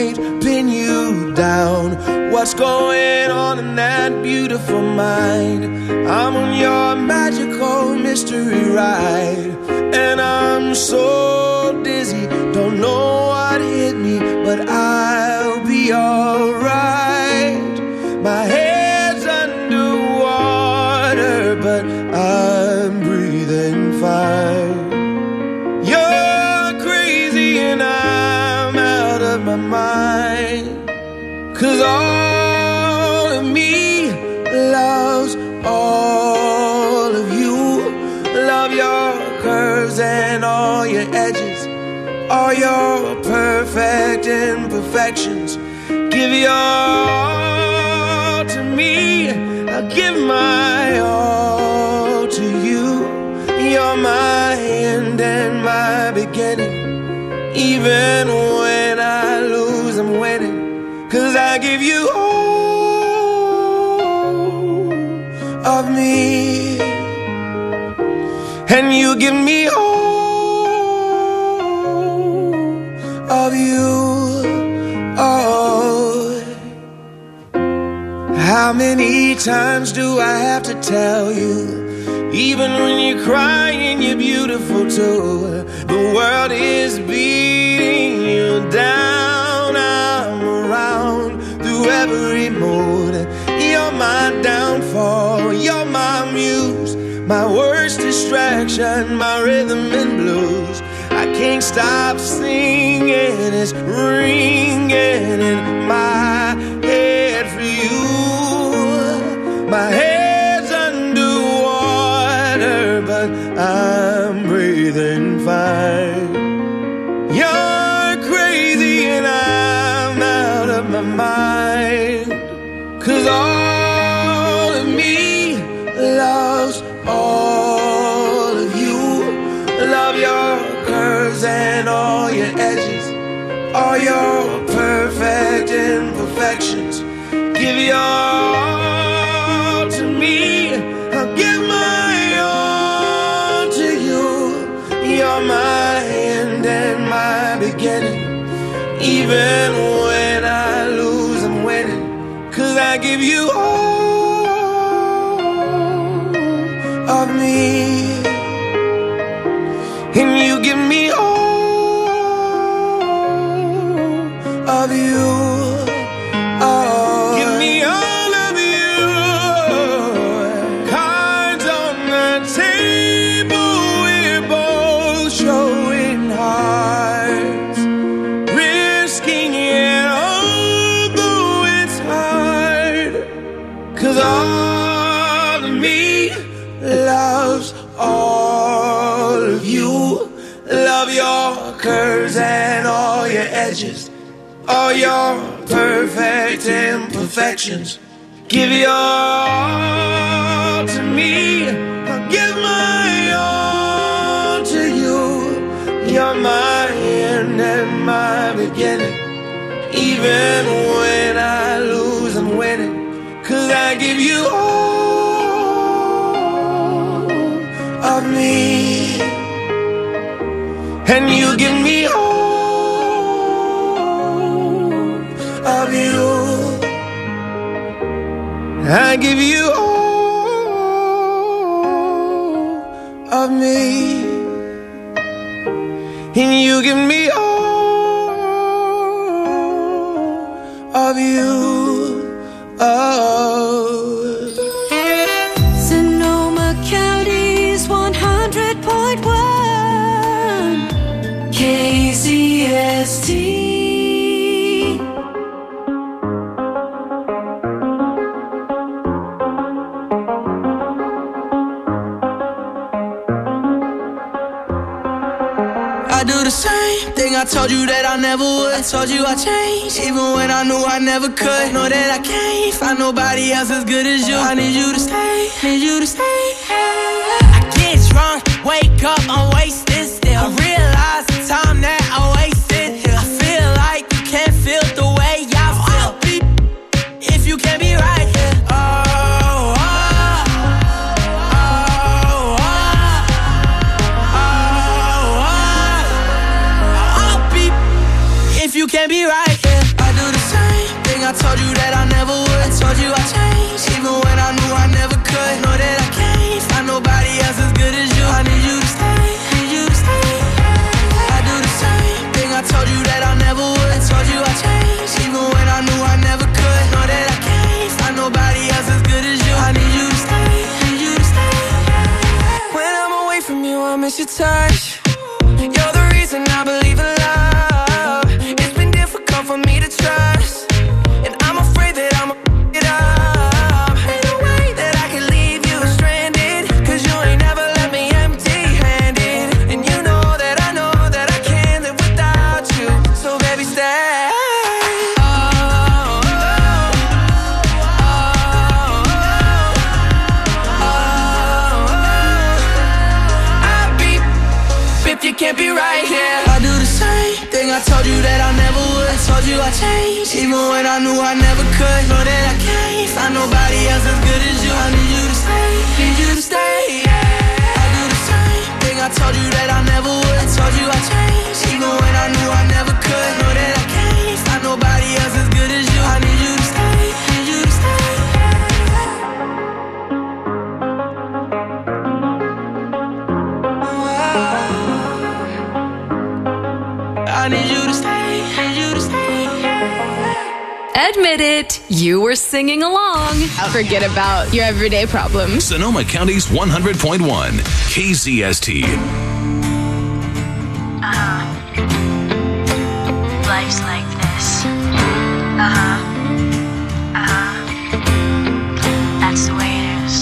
might pin you down. What's going on in that beautiful mind? I'm on your magical mystery ride, and I'm so dizzy, don't know what hit me, but I'll be alright. My head's underwater, but I'm breathing fine. You're crazy and I'm out of my mind, 'cause all of me loves all of you. Love your curves and all your edges, all your perfect imperfections. Give your all to me, I'll give my all to you. You're my end and my beginning. Even when I lose, I'm winning, 'cause I give you all of me, and you give me all of you. Oh, how many times do I have to tell you? Even when you're crying, you're beautiful too. The world is beating you down. I'm around through every mood. You're my downfall, you're my muse, my worst distraction, my rhythm and blues. I can't stop singing, it's ringing in my head for you. My head's underwater, but I'm breathing fine. You're crazy and I'm out of my mind, 'cause all of me loves all of you. Love your curves and all your edges, all your perfect imperfections. Give your all to me, I'll give my all to you. You're my end and my beginning. Even when I lose, I'm winning, 'cause I give you all of me, and you give me all of you. Oh, give me all of you. Cards on the table, we're both showing hearts, risking it although it's hard, 'cause all of me loves all of you. Love your curves and all your edges, all your perfect imperfections. Give your all to me, I'll give my all to you. You're my end and my beginning. Even when I lose, I'm winning, 'cause I give you all of me, and you give me all of you. I give you all of me, and you give me all of you. Oh, Sonoma County's 100.1 KCST. I do the same thing I told you that I never would. I told you I changed, even when I knew I never could. Know that I can't find nobody else as good as you. I need you to stay, need you to stay. I get drunk, wake up, I'm wasted still. I realize the time that I wasted here. I feel like you can't feel the way I feel. If you can't be right here. You can't be right here. told you I changed, even when I knew I never could. Know that I can't find nobody else as good as you. I need you to stay, need you to stay. I do the same thing I told you that I never would. I told you I changed, even when I knew I never could. Know that I can't find nobody else as good as you. I need you to stay, need you to stay. When I'm away from you, I miss your touch. You're the reason I believe in love. It's been difficult for me to trust, and I'm afraid that I'm it up. Ain't no way that I can leave you stranded, 'cause you ain't never left me empty-handed. And you know that I can't live without you. So baby, stay. You can't be right here. I do the same thing I told you that I never would. I told you I changed, even when I knew I never could. Know that I can't find nobody else as good as you. I need you to stay, need you to stay. I do the same thing I told you that I never would. I told you I changed, even when I knew I never could. Know that I can't find nobody else as good as you. I need you to stay, need you to stay. I need you to stay, need you to stay. Admit it, you were singing along. Forget about your everyday problems. Sonoma County's 100.1 KZST. Life's like this. That's the way it is.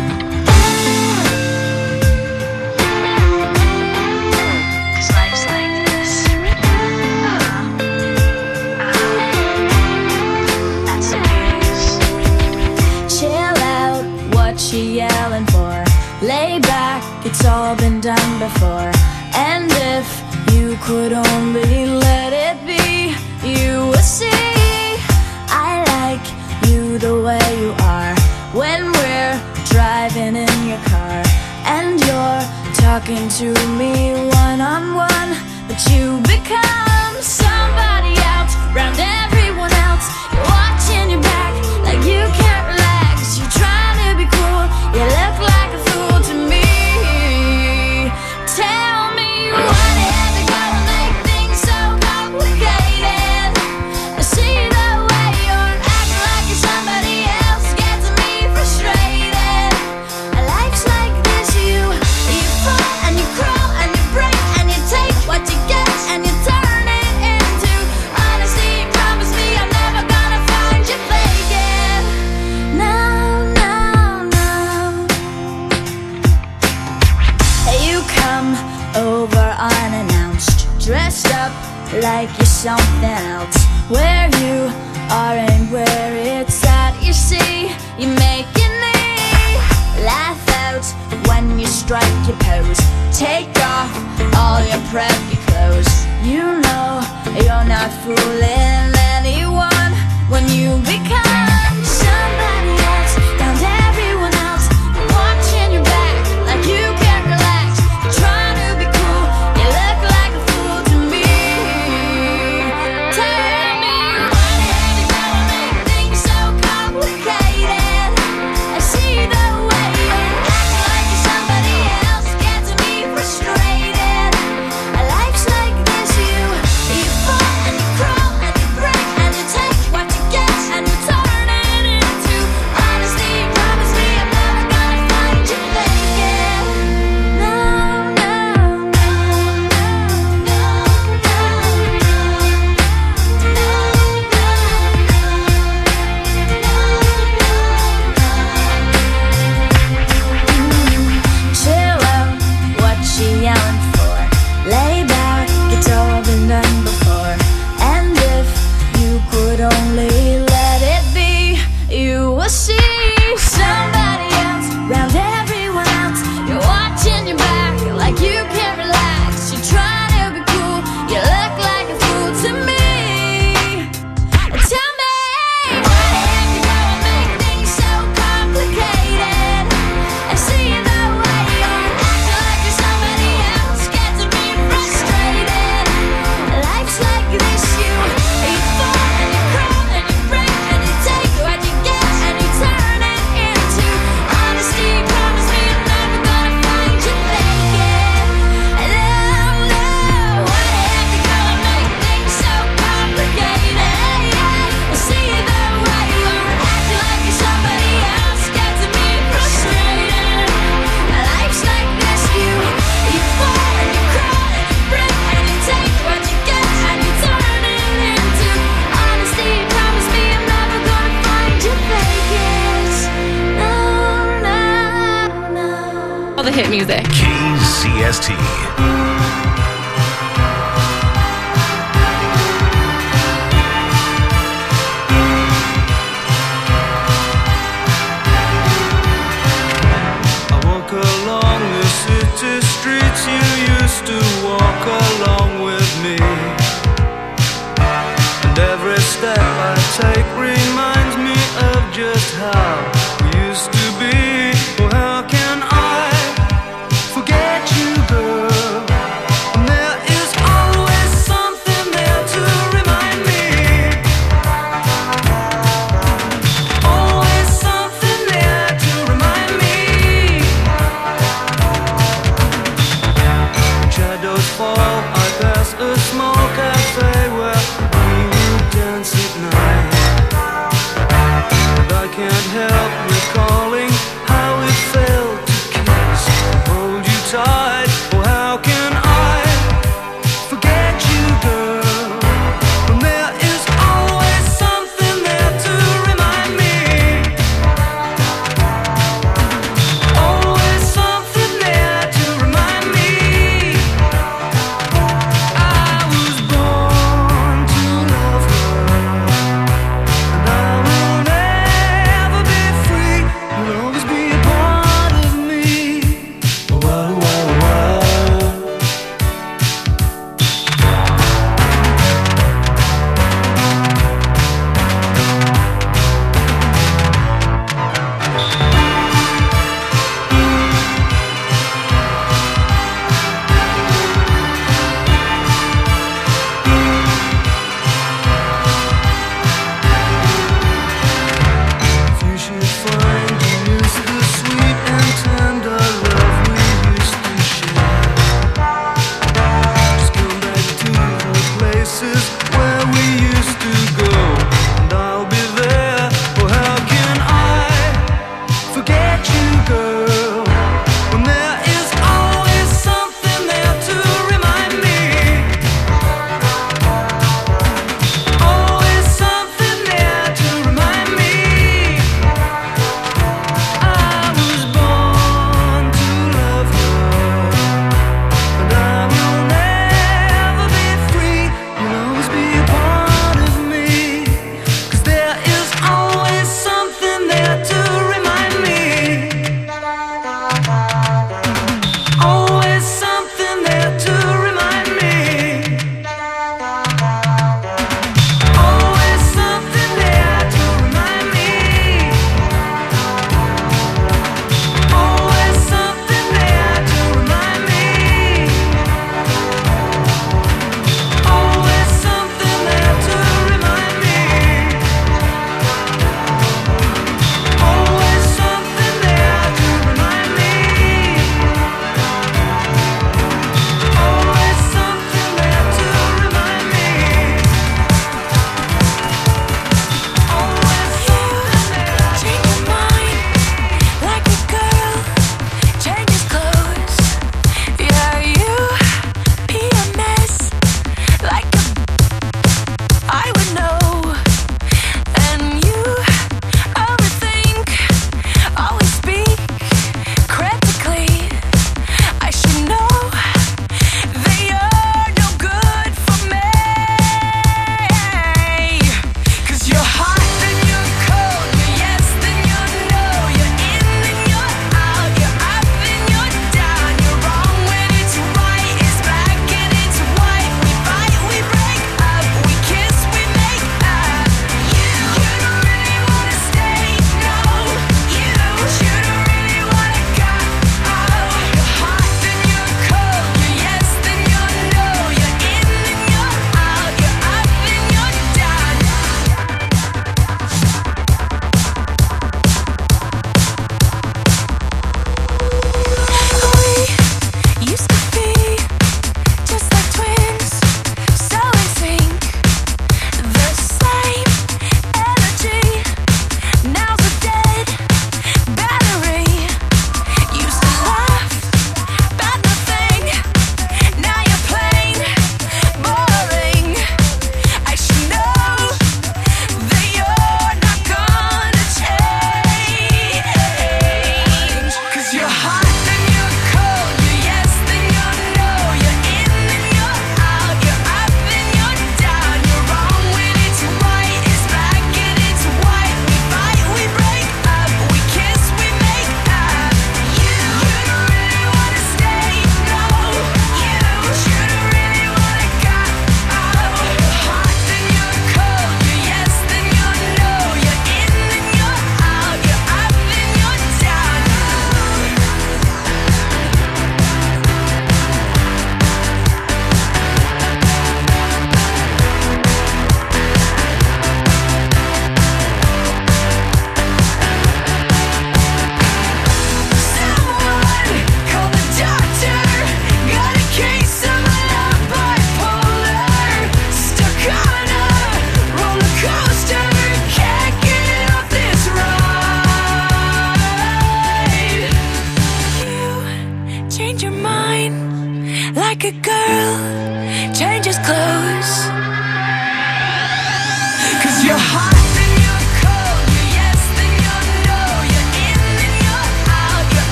She yelling for, lay back, it's all been done before. And if you could only let it be, you would see I like you the way you are. When we're driving in your car and you're talking to me one-on-one, but you become somebody else around everyone else. You're watching your back like you can't relax. You're trying to be cool, you look like a fool to me. Tell me what had to go to make things so complicated. I see the way you're acting like you're somebody else, gets me frustrated. Life's like this, you fall and you crawl and you break and you take what you get and you turn it into honesty. Promise me I'm never gonna find you faking. No. You come over unannounced, dressed up like you're something else. Where you are and where it's at, you see, you're making me laugh out when you strike your pose. Take off all your preppy clothes. You know you're not fooling anyone when you become somebody else, down to everyone else. You're watching your back like you can't relax. You're trying to be cool, you look like a fool to me. Tell me what had to go to make things so complicated. I see the way you're acting like you're somebody else, gets me frustrated. Life's like this, you fall and you crawl and you break. hit music. KZST. Along the city streets you used to walk along with me, and every step I take reminds me of just how we used to be. Oh, how can I forget you, girl? And there is always something there to remind me. Always something there to remind me. Shadows fall, I pass a small cafe where we would dance at night. But I can't help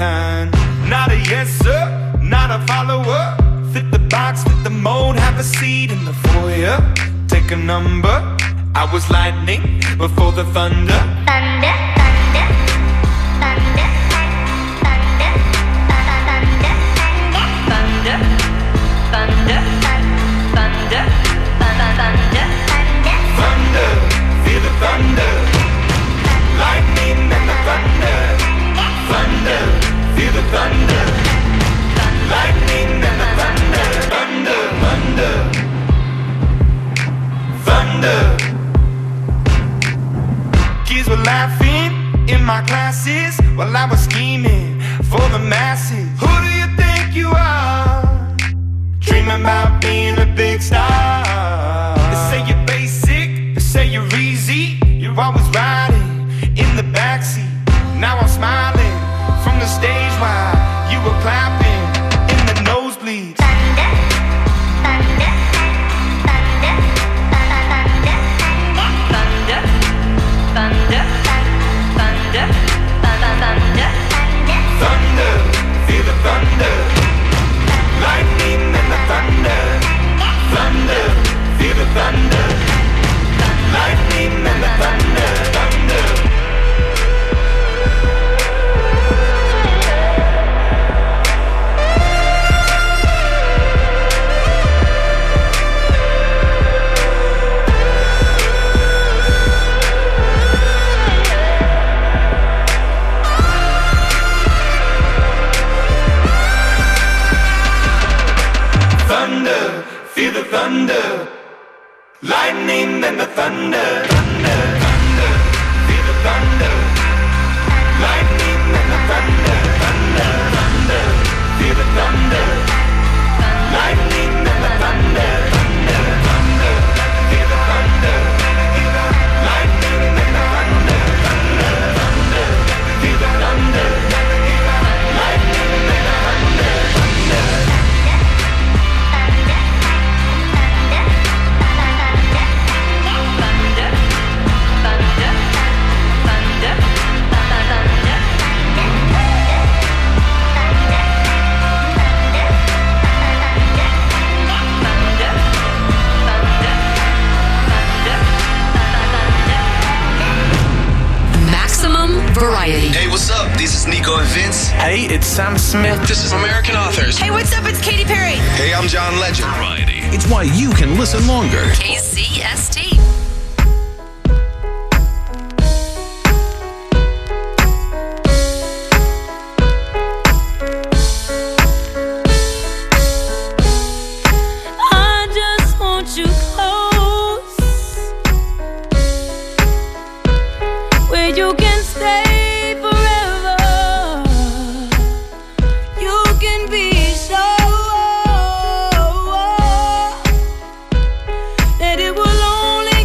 kind. Not a yes sir, not a follower. Fit the box, fit the mold, have a seat in the foyer. Take a number. I was lightning before the thunder. Thunder, thunder, thunder, thunder, thunder, thunder, thunder, thunder, thunder, feel the thunder. Lightning and the thunder. Thunder, feel the thunder. Lightning and the thunder. Thunder, thunder, thunder. Kids were laughing in my classes while I was scheming for the masses. Who do you think you are? Dreaming about being a big star. They say you're basic, they say you're easy. You're always riding in the backseat. Now I'm smiling from the stage while you were clapping in the nosebleeds. thunder, thunder, thunder, thunder, thunder, thunder, thunder, thunder, Thunder, feel the thunder. Lightning and the thunder. Thunder, feel the thunder. Lightning and the thunder. Thunder. Thunder, feel the thunder. Lightning and the thunder. Thunder, thunder, feel the thunder. Lightning and the thunder. Thunder, thunder, feel the thunder. Lightning and the thunder. Thunder, thunder, feel the thunder. Lightning and the thunder. Thunder, thunder, feel the thunder. Lightning and the thunder. Thunder. Maximum variety. Hey, what's up? This is Nico and Vince. Hey, it's Sam Smith. This is American Authors. Hey, what's up? It's Katy Perry. Hey, I'm John Legend. Variety. It's why you can listen longer. KZST. I just want you close, where you can stay forever. You can be sure that it will only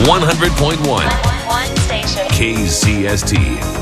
100.1 One station. KZST.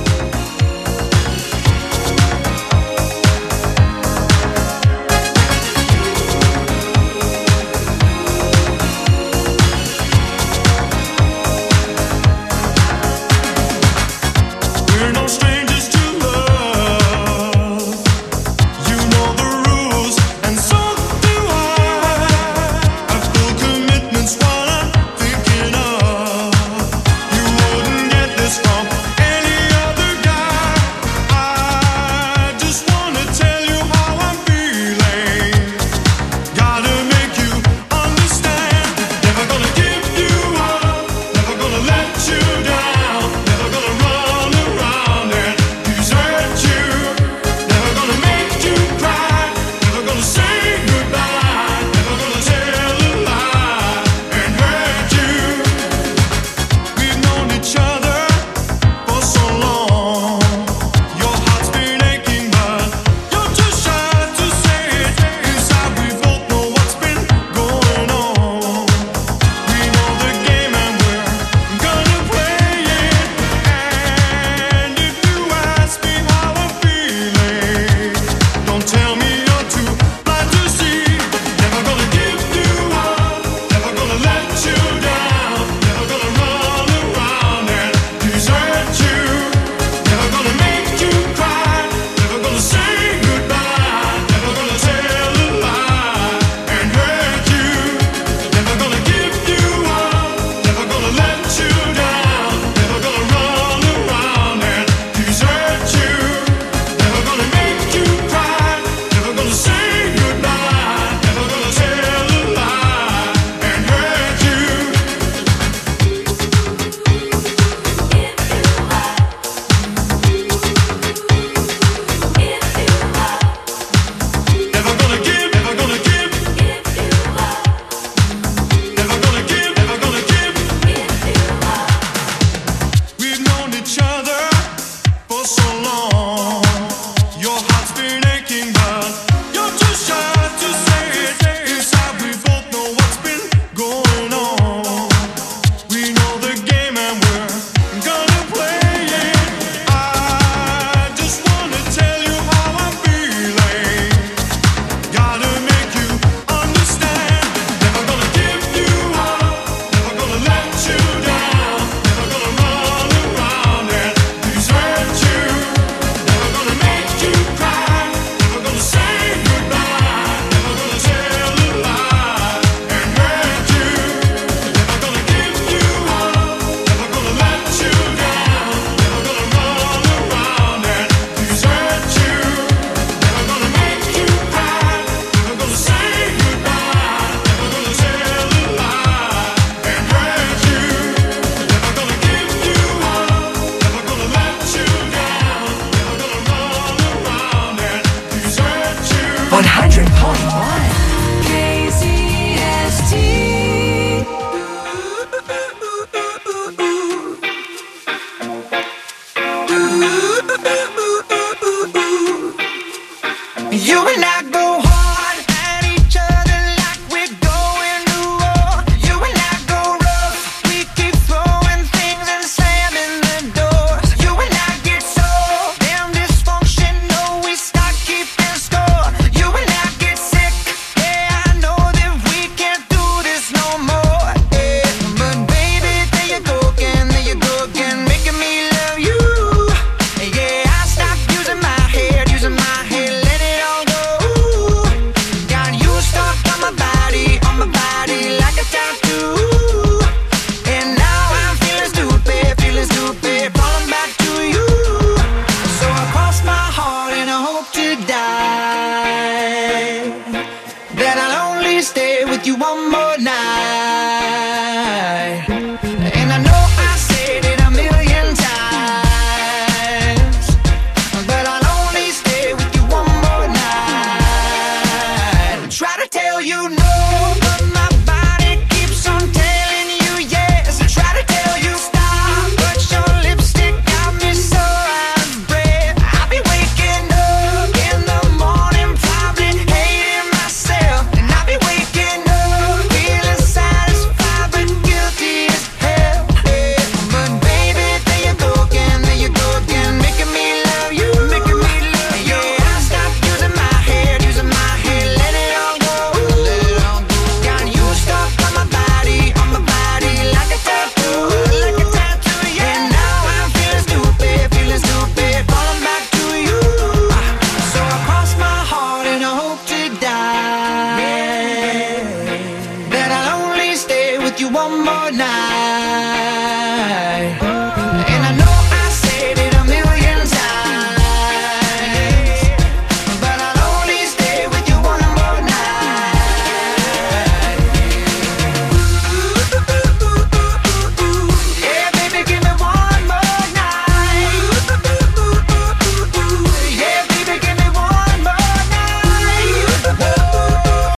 night.